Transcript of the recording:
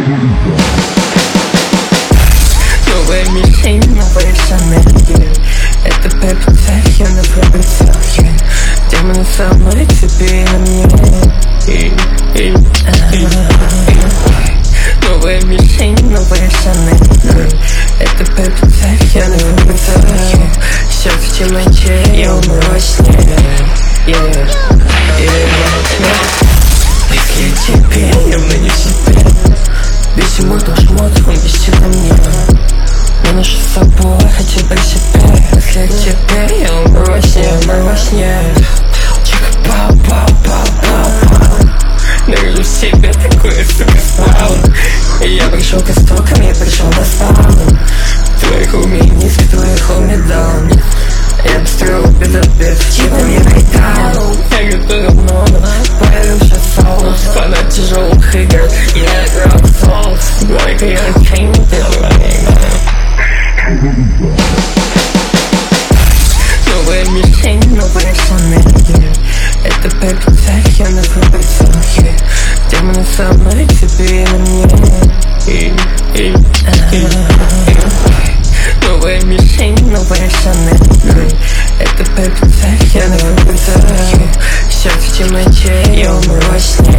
Новая мишень, новая Шанель. Это пепицель, я на пепицель. Демоны со мной, тебе и на мне. Новая мишень, новая Шанель. Это пепицель, я на пепицель. Все в темноте, я умру во сне. Если тебе, явно не себе. Весь ему шмот, он висит на мне. Я ношу с собой, хотя бы себе. Если тебе, я умру во сне, умру во сне. Чика-пау-пау-пау-пау-пау. Нарежу себе такое, сука, спал. Я пришел к истокам, я пришел на спаун. Твоих умений, твоих умедан. Я построил безопет, типа не бритал. Я готовил много, появился соус. Фанат тяжелых игр, я играл в соус. Лайка я кейн, ты новая мишень, новая Шанель. Это пепицель, я на пепицель. Демоны со мной, тебе и на мне. Новая мишень, новая Шанель. Это пепицель, я на пепицель. Все в темноте, я умру во сне.